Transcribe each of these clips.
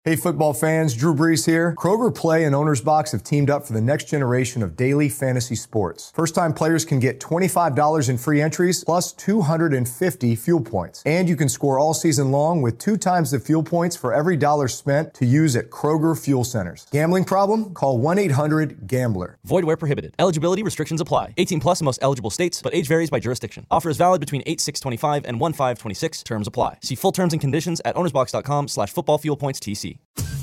Hey football fans, Drew Brees here. Kroger Play and Owner's Box have teamed up for the next generation of daily fantasy sports. First-time players can get $25 in free entries plus 250 fuel points. And you can score all season long with 2 times the fuel points for every dollar spent to use at Kroger Fuel Centers. Gambling problem? Call 1-800-GAMBLER. Void where prohibited. Eligibility restrictions apply. 18 plus in most eligible states, but age varies by jurisdiction. Offer is valid between 8/6/25 and 1/5/26. Terms apply. See full terms and conditions at ownersbox.com/footballfuelpoints-TC.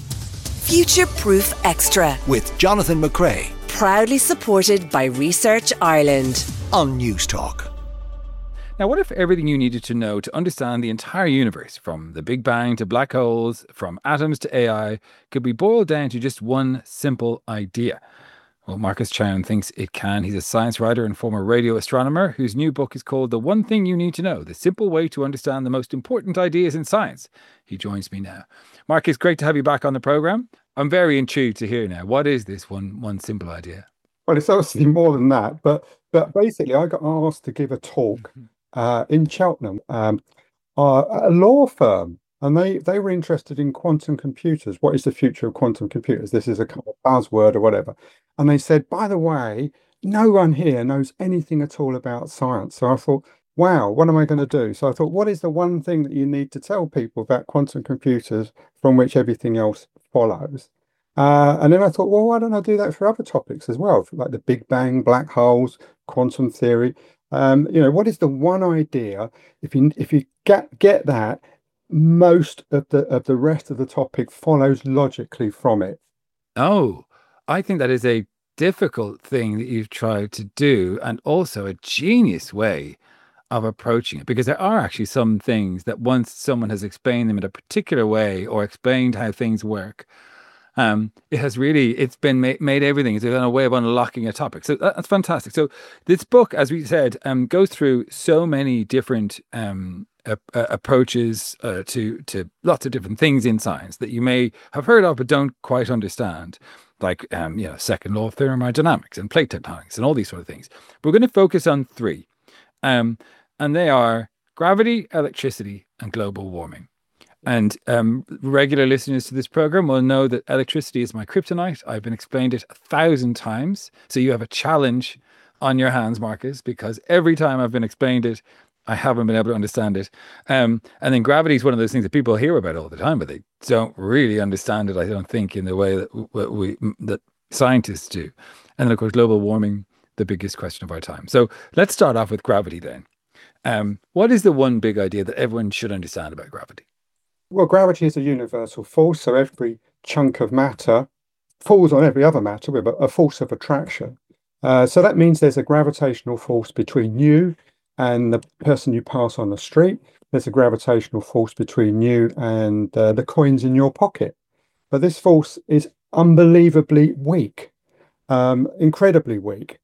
Future-Proof Extra with Jonathan McRae. Proudly supported by Research Ireland On News Talk. Now, what if everything you needed to know to understand the entire universe, from the Big Bang to black holes, from atoms to AI, could be boiled down to just one simple idea? Well, Marcus Chown thinks it can. He's a science writer and former radio astronomer whose new book is called The One Thing You Need to Know, The Simple Way to Understand the Most Important Ideas in Science. He joins me now. Marcus, great to have you back on the programme. I'm very intrigued to hear now. What is this one simple idea? Well, it's obviously more than that, but basically I got asked to give a talk in Cheltenham, at a law firm, and they were interested in quantum computers. What is the future of quantum computers? This is a kind of buzzword or whatever. And they said, by the way, no one here knows anything at all about science. So I thought, wow, what am I going to do? So I thought, what is the one thing that you need to tell people about quantum computers from which everything else follows? And then I thought, well, why don't I do that for other topics as well, like the Big Bang, black holes, quantum theory? What is the one idea? If you get that, most of the rest of the topic follows logically from it. Oh, I think that is a difficult thing that you've tried to do, and also a genius way of approaching it, because there are actually some things that once someone has explained them in a particular way or explained how things work, it's been made everything. It's a way of unlocking a topic. So that's fantastic. So this book, as we said, goes through so many different approaches to lots of different things in science that you may have heard of but don't quite understand, like second law of thermodynamics and plate tectonics and all these sort of things. We're going to focus on 3, and they are gravity, electricity, and global warming. And regular listeners to this program will know that electricity is my kryptonite. I've been explained it 1,000 times. So you have a challenge on your hands, Marcus, because every time I've been explained it, I haven't been able to understand it. And then gravity is one of those things that people hear about all the time, but they don't really understand it, I don't think, in the way that scientists do. And then, of course, global warming, the biggest question of our time. So let's start off with gravity then. What is the one big idea that everyone should understand about gravity? Well, gravity is a universal force, so every chunk of matter falls on every other matter with a force of attraction. So that means there's a gravitational force between you and the person you pass on the street. There's a gravitational force between you and the coins in your pocket. But this force is unbelievably weak, incredibly weak.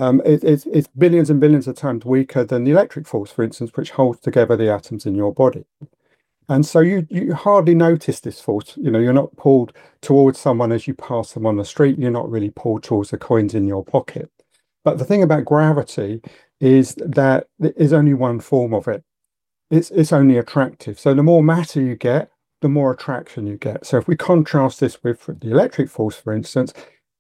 It's billions and billions of times weaker than the electric force, for instance, which holds together the atoms in your body. And so you hardly notice this force. You're not pulled towards someone as you pass them on the street. You're not really pulled towards the coins in your pocket. But the thing about gravity is that there is only one form of it. It's only attractive. So the more matter you get, the more attraction you get. So if we contrast this with the electric force, for instance,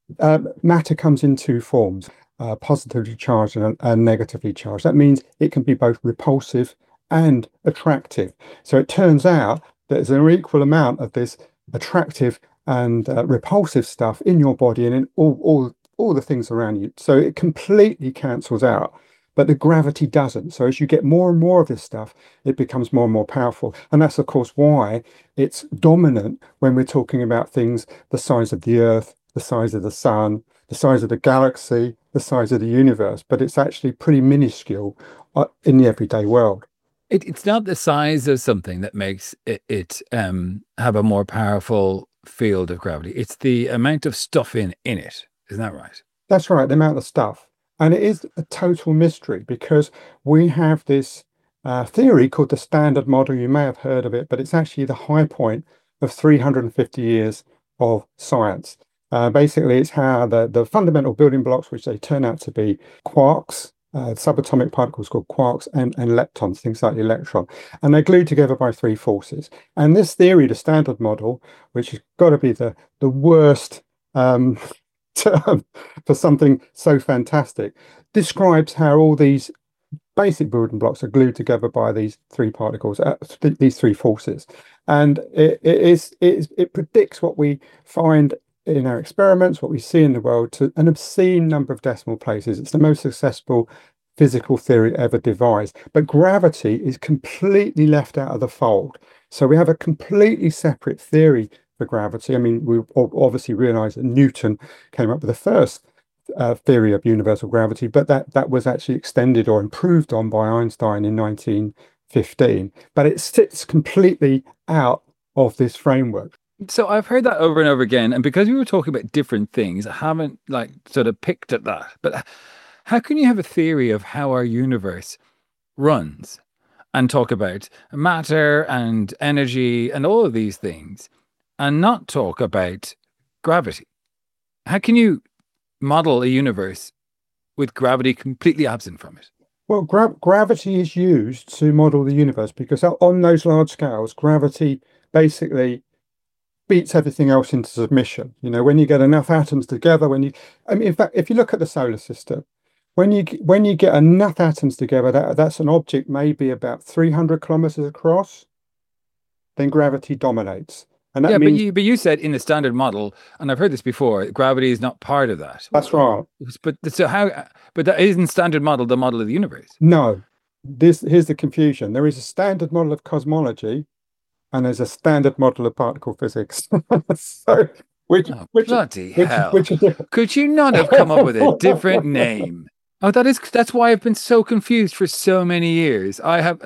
matter comes in 2 forms, positively charged and negatively charged. That means it can be both repulsive and attractive. So it turns out that there's an equal amount of this attractive and repulsive stuff in your body and in all the things around you. So it completely cancels out, but the gravity doesn't. So as you get more and more of this stuff, it becomes more and more powerful. And that's, of course, why it's dominant when we're talking about things the size of the Earth, the size of the sun, the size of the galaxy, the size of the universe. But it's actually pretty minuscule in the everyday world. It's not the size of something that makes it have a more powerful field of gravity. It's the amount of stuff in it. Isn't that right? That's right, the amount of stuff. And it is a total mystery because we have this theory called the Standard Model. You may have heard of it, but it's actually the high point of 350 years of science. Basically, it's how the fundamental building blocks, which they turn out to be quarks, subatomic particles called quarks and leptons, things like the electron, and they're glued together by three forces. And this theory, the Standard Model, which has got to be the worst term for something so fantastic, describes how all these basic building blocks are glued together by these three particles, these three forces, and it predicts what we find in our experiments, what we see in the world, to an obscene number of decimal places. It's the most successful physical theory ever devised. But gravity is completely left out of the fold. So we have a completely separate theory for gravity. I mean, we obviously realize that Newton came up with the first theory of universal gravity, but that was actually extended or improved on by Einstein in 1915. But it sits completely out of this framework. So I've heard that over and over again, and because we were talking about different things, I haven't like sort of picked at that. But how can you have a theory of how our universe runs and talk about matter and energy and all of these things and not talk about gravity? How can you model a universe with gravity completely absent from it? Well, gravity is used to model the universe because on those large scales, gravity basically beats everything else into submission. You know, when you get enough atoms together, in fact, if you look at the solar system, when you get enough atoms together, that's an object maybe about 300 kilometers across, then gravity dominates. And that means, but you said in the Standard Model, and I've heard this before, gravity is not part of that. That's right. But that isn't Standard Model the model of the universe? No. Here's the confusion. There is a Standard Model of cosmology, and there's a Standard Model of particle physics. So, bloody hell! Could you not have come up with a different name? Oh, that's why I've been so confused for so many years.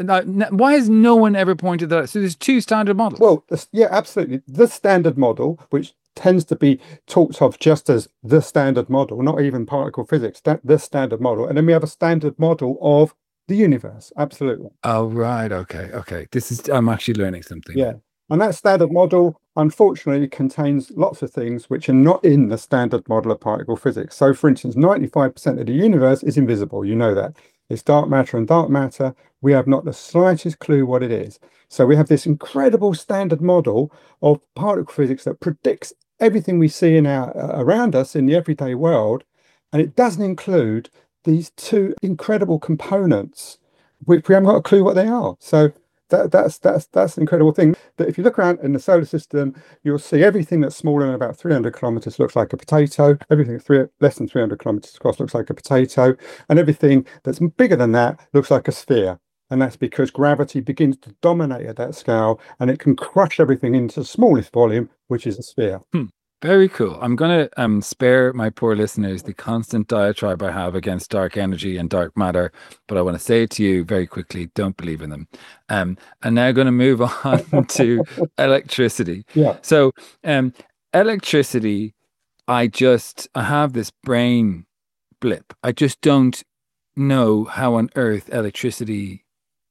Why has no one ever pointed that out? So there's two standard models. Well, yeah, absolutely. The Standard Model, which tends to be talked of just as the Standard Model, not even particle physics, the Standard Model, and then we have a Standard Model of the universe. Absolutely. Oh, right. Okay. I'm actually learning something. Yeah. And that Standard Model, unfortunately, contains lots of things which are not in the Standard Model of particle physics. So, for instance, 95% of the universe is invisible. You know that. It's dark matter, and dark matter, we have not the slightest clue what it is. So we have this incredible Standard Model of particle physics that predicts everything we see around us in the everyday world, and it doesn't include these two incredible components, which we haven't got a clue what they are. So that's an incredible thing. That if you look around in the solar system, you'll see everything that's smaller than about 300 kilometers looks like a potato. Everything less than 300 kilometers across looks like a potato, and everything that's bigger than that looks like a sphere. And that's because gravity begins to dominate at that scale, and it can crush everything into the smallest volume, which is a sphere. Very cool. I'm going to spare my poor listeners the constant diatribe I have against dark energy and dark matter, but I want to say to you very quickly, don't believe in them. And now going to move on to electricity. Yeah. So electricity, I have this brain blip. I just don't know how on earth electricity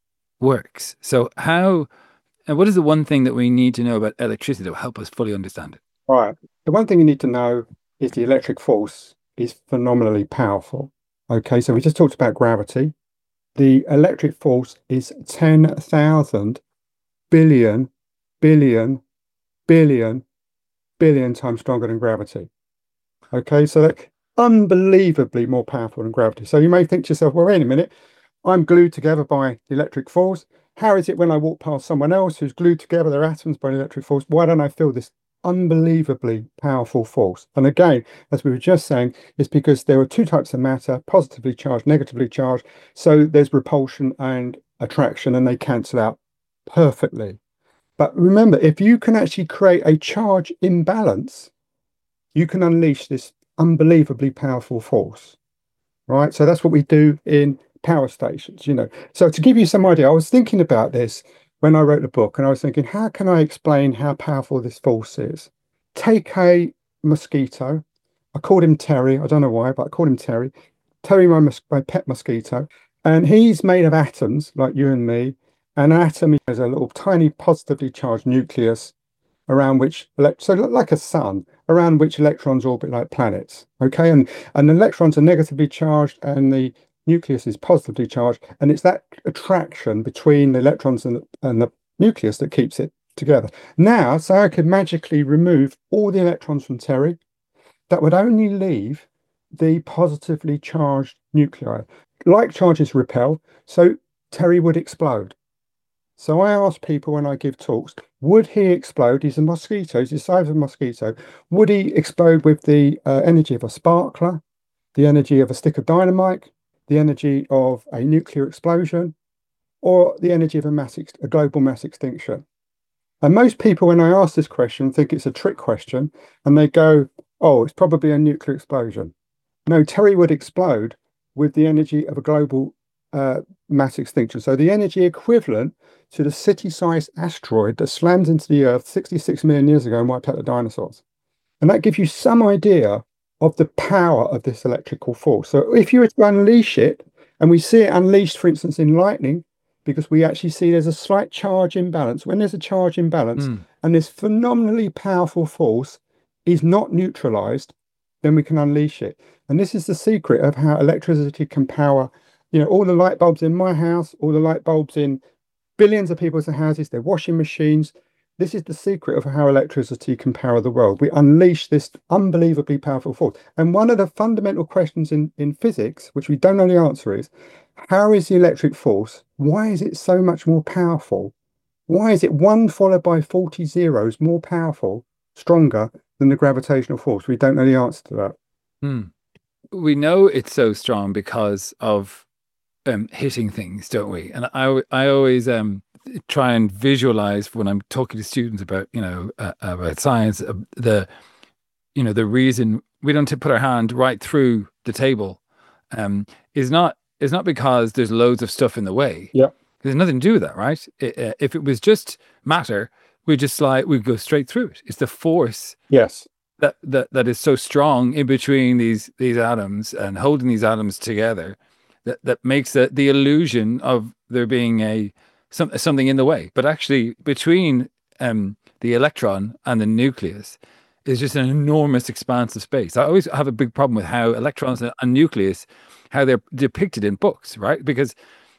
works. So what is the one thing that we need to know about electricity that will help us fully understand it? Right. The one thing you need to know is the electric force is phenomenally powerful. Okay, so we just talked about gravity. The electric force is 10,000 billion times stronger than gravity. Okay, so that's unbelievably more powerful than gravity. So you may think to yourself, well, wait a minute, I'm glued together by the electric force. How is it when I walk past someone else who's glued together their atoms by the electric force? Why don't I feel this unbelievably powerful force? And again, as we were just saying, it's because there are two types of matter, positively charged, negatively charged. So there's repulsion and attraction, and they cancel out perfectly. But remember, if you can actually create a charge imbalance, you can unleash this unbelievably powerful force, right? So that's what we do in power stations, So to give you some idea, I was thinking about this when I wrote the book, and I was thinking, how can I explain how powerful this force is? Take a mosquito. I called him Terry. I don't know why, but I called him Terry. Terry, my pet mosquito. And he's made of atoms like you and me. An atom is a little tiny positively charged nucleus around which, so like a sun, around which electrons orbit like planets. Okay, and the electrons are negatively charged, and the nucleus is positively charged, and it's that attraction between the electrons and the nucleus that keeps it together. Now, say I could magically remove all the electrons from Terry, that would only leave the positively charged nuclei. Like charges repel, so Terry would explode. So I ask people when I give talks, would he explode? He's a mosquito, he's the size of a mosquito. Would he explode with the energy of a sparkler, the energy of a stick of dynamite, the energy of a nuclear explosion, or the energy of a global mass extinction? And most people, when I ask this question, think it's a trick question, and they go, oh, it's probably a nuclear explosion. No, Terry would explode with the energy of a global mass extinction. So the energy equivalent to the city-sized asteroid that slammed into the Earth 66 million years ago and wiped out the dinosaurs. And that gives you some idea of the power of this electrical force. So if you were to unleash it, and we see it unleashed, for instance, in lightning, because we actually see there's a slight charge imbalance. When there's a charge imbalance and this phenomenally powerful force is not neutralized, then we can unleash it. And this is the secret of how electricity can power, all the light bulbs in my house, all the light bulbs in billions of people's houses, their washing machines. This is the secret of how electricity can power the world. We unleash this unbelievably powerful force. And one of the fundamental questions in physics, which we don't know the answer, is how is the electric force? Why is it so much more powerful? Why is it 1 followed by 40 zeros more powerful, stronger than the gravitational force? We don't know the answer to that. We know it's so strong because of hitting things, don't we? And I always try and visualize when I'm talking to students about about science, the reason we don't put our hand right through the table is not because there's loads of stuff in the way. Yeah, there's nothing to do with that, right? If it was just matter, we'd go straight through it. It's the force. Yes. That is so strong in between these atoms and holding these atoms together that makes the illusion of there being something in the way. But actually, between the electron and the nucleus is just an enormous expanse of space. I always have a big problem with how electrons and nucleus, how they're depicted in books, right? Because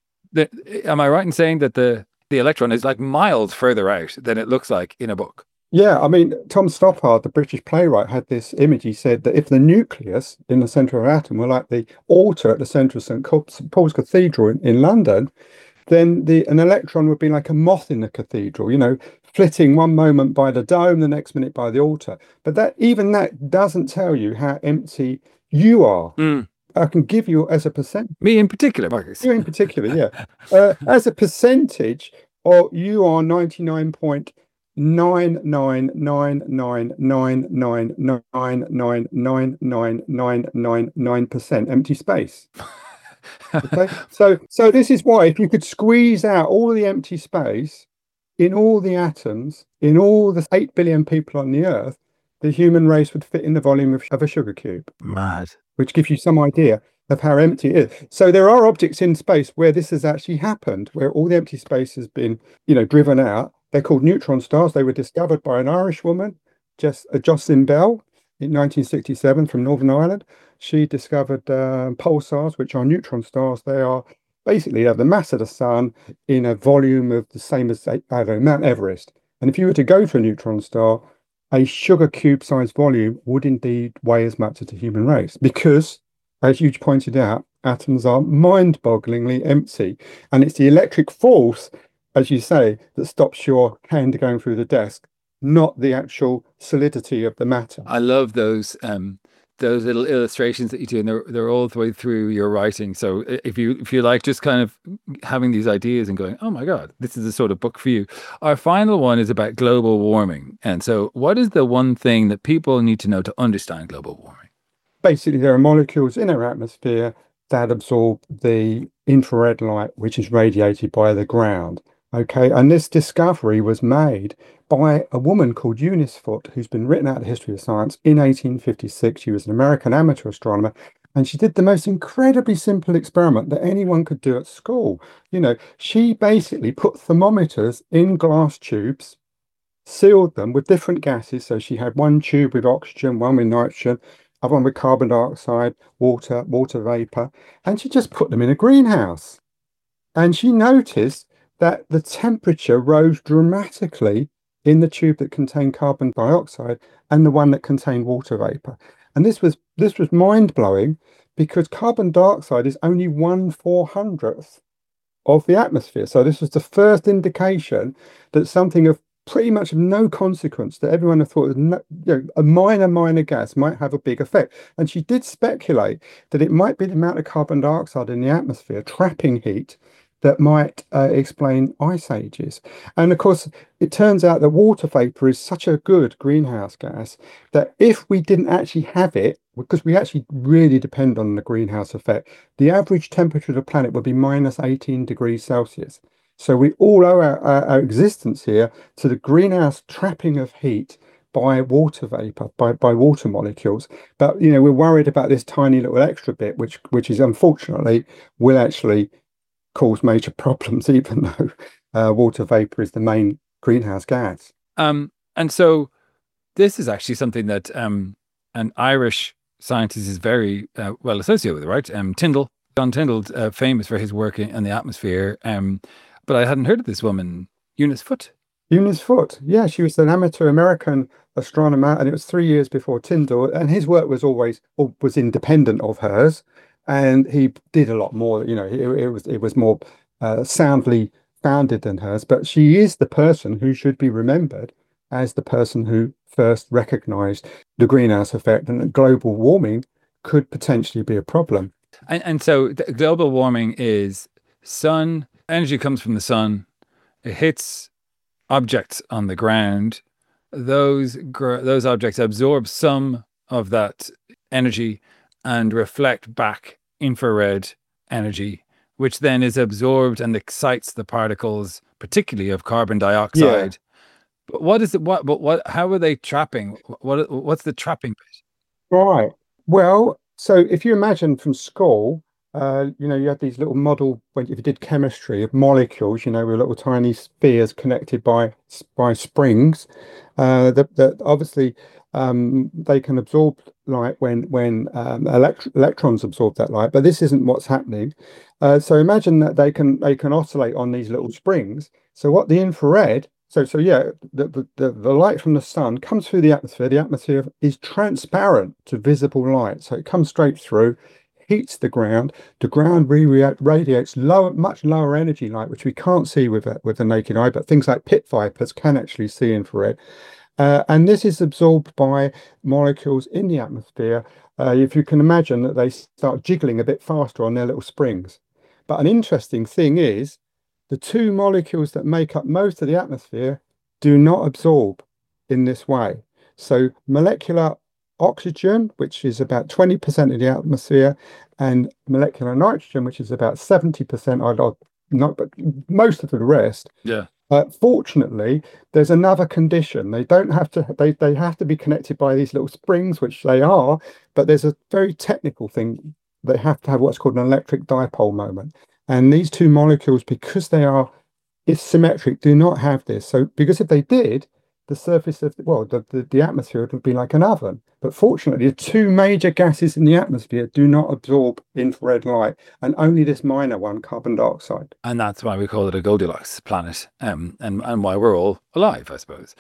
am I right in saying that the electron is like miles further out than it looks like in a book? Yeah, I mean, Tom Stoppard, the British playwright, had this image. He said that if the nucleus in the centre of an atom were like the altar at the centre of St. Paul's Cathedral in London, then an electron would be like a moth in the cathedral, flitting one moment by the dome, the next minute by the altar. But that doesn't tell you how empty you are. I can give you as a percent. Me in particular, Marcus. You in particular, yeah. As a percentage, or you are 99.9999999999999% empty space. Okay, so this is why if you could squeeze out all the empty space in all the atoms, in all the 8 billion people on the Earth, the human race would fit in the volume of a sugar cube. Mad. Which gives you some idea of how empty it is. So there are objects in space where this has actually happened, where all the empty space has been, driven out. They're called neutron stars. They were discovered by an Irish woman, Jocelyn Bell, in 1967 from Northern Ireland. She discovered pulsars, which are neutron stars. They are basically the mass of the sun in a volume of the same as Mount Everest. And if you were to go to a neutron star, a sugar cube sized volume would indeed weigh as much as the human race, because, as you pointed out, atoms are mind-bogglingly empty. And it's the electric force, as you say, that stops your hand going through the desk, not the actual solidity of the matter. I love those little illustrations that you do, and they're all the way through your writing. So if you like just kind of having these ideas and going, oh my God, this is the sort of book for you. Our final one is about global warming. And so what is the one thing that people need to know to understand global warming? Basically, there are molecules in our atmosphere that absorb the infrared light, which is radiated by the ground. Okay, and this discovery was made by a woman called Eunice Foote, who's been written out of the history of science in 1856. She was an American amateur astronomer, and she did the most incredibly simple experiment that anyone could do at school. She basically put thermometers in glass tubes, sealed them with different gases. So she had one tube with oxygen, one with nitrogen, other one with carbon dioxide, water vapor, and she just put them in a greenhouse. And she noticed that the temperature rose dramatically in the tube that contained carbon dioxide and the one that contained water vapor. And this was mind-blowing because carbon dioxide is only 1/400th of the atmosphere. So this was the first indication that something of pretty much of no consequence that everyone had thought was a minor gas might have a big effect. And she did speculate that it might be the amount of carbon dioxide in the atmosphere trapping heat that might explain ice ages. And of course, it turns out that water vapor is such a good greenhouse gas that if we didn't actually have it, because we actually really depend on the greenhouse effect, the average temperature of the planet would be minus 18 degrees Celsius. So we all owe our existence here to the greenhouse trapping of heat by water vapor, by water molecules. But we're worried about this tiny little extra bit, which is unfortunately will actually cause major problems, even though water vapor is the main greenhouse gas. And so this is actually something that an Irish scientist is very well associated with, right? Tyndall, John Tyndall, famous for his work in the atmosphere. But I hadn't heard of this woman, Eunice Foote. Eunice Foote, yeah, she was an amateur American astronomer, and it was 3 years before Tyndall, and his work was independent of hers. And he did a lot more, it was more soundly founded than hers. But she is the person who should be remembered as the person who first recognized the greenhouse effect and that global warming could potentially be a problem. And so global warming is energy comes from the sun, it hits objects on the ground. Those objects absorb some of that energy and reflect back infrared energy, which then is absorbed and excites the particles, particularly of carbon dioxide. Yeah. But what is it? What? How are they trapping? What's the trapping bit? Right. Well, so if you imagine from school, you had these little model if you did chemistry of molecules, with little tiny spheres connected by springs. That obviously they can absorb light when electrons absorb that light, but this isn't what's happening. So imagine that they can oscillate on these little springs. So what the infrared, the light from the sun comes through the atmosphere. The atmosphere is transparent to visible light, so it comes straight through, heats the ground. The ground radiates much lower energy light, which we can't see with the naked eye, but things like pit vipers can actually see infrared. And this is absorbed by molecules in the atmosphere. If you can imagine that they start jiggling a bit faster on their little springs. But an interesting thing is the two molecules that make up most of the atmosphere do not absorb in this way. So molecular oxygen, which is about 20% of the atmosphere, and molecular nitrogen, which is about 70%, but most of the rest. Yeah. Fortunately, there's another condition. They don't have to. They have to be connected by these little springs, which they are. But there's a very technical thing. They have to have what's called an electric dipole moment. And these two molecules, because they are symmetric, do not have this. So, because if they did, the surface of the atmosphere would be like an oven. But fortunately, the two major gases in the atmosphere do not absorb infrared light, and only this minor one, carbon dioxide. And that's why we call it a Goldilocks planet, and why we're all alive, I suppose.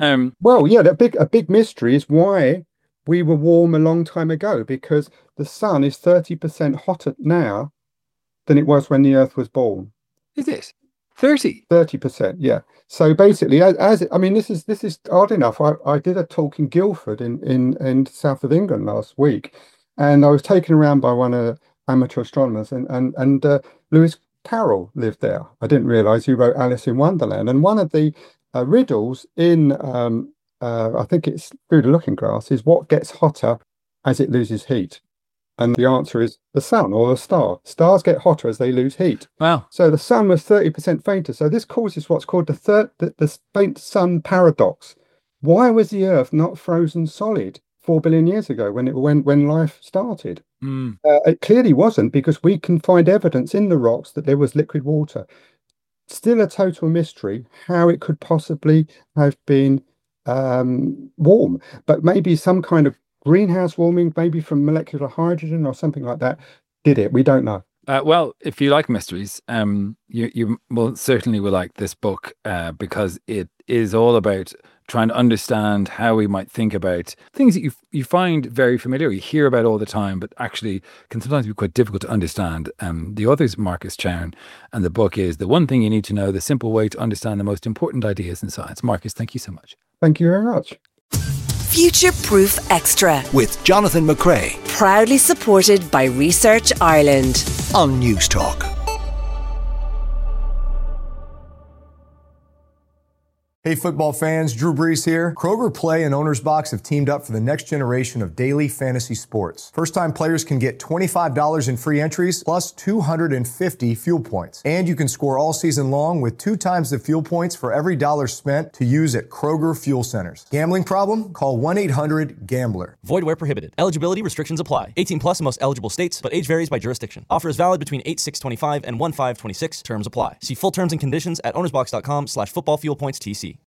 A big mystery is why we were warm a long time ago, because the sun is 30% hotter now than it was when the Earth was born. Is it? 30%, yeah. So basically, this is odd enough. I did a talk in Guildford in south of England last week, and I was taken around by one of the amateur astronomers, and Lewis Carroll lived there. I didn't realise he wrote Alice in Wonderland, and one of the riddles in I think it's Through the Looking Glass is what gets hotter as it loses heat. And the answer is the sun or the star. Stars get hotter as they lose heat. Wow. So the sun was 30% fainter. So this causes what's called the faint sun paradox. Why was the Earth not frozen solid 4 billion years ago when life started? It clearly wasn't, because we can find evidence in the rocks that there was liquid water. Still a total mystery how it could possibly have been warm, but maybe some kind of greenhouse warming, maybe from molecular hydrogen or something like that, did it. We don't know. Well, if you like mysteries, you will certainly will like this book because it is all about trying to understand how we might think about things that you find very familiar, you hear about all the time, but actually can sometimes be quite difficult to understand. The author is Marcus Chown, and the book is The One Thing You Need to Know, The Simple Way to Understand the Most Important Ideas in Science. Marcus, thank you so much. Thank you very much. Future Proof Extra. With Jonathan McRae Proudly supported by Research Ireland. on News Talk. Hey football fans, Drew Brees here. Kroger Play and Owner's Box have teamed up for the next generation of daily fantasy sports. First-time players can get $25 in free entries plus 250 fuel points. And you can score all season long with 2 times the fuel points for every dollar spent to use at Kroger fuel centers. Gambling problem? Call 1-800-GAMBLER. Void where prohibited. Eligibility restrictions apply. 18 plus in most eligible states, but age varies by jurisdiction. Offer is valid between 8/6/25 and 1/5/26. Terms apply. See full terms and conditions at ownersbox.com/footballfuelpointstc.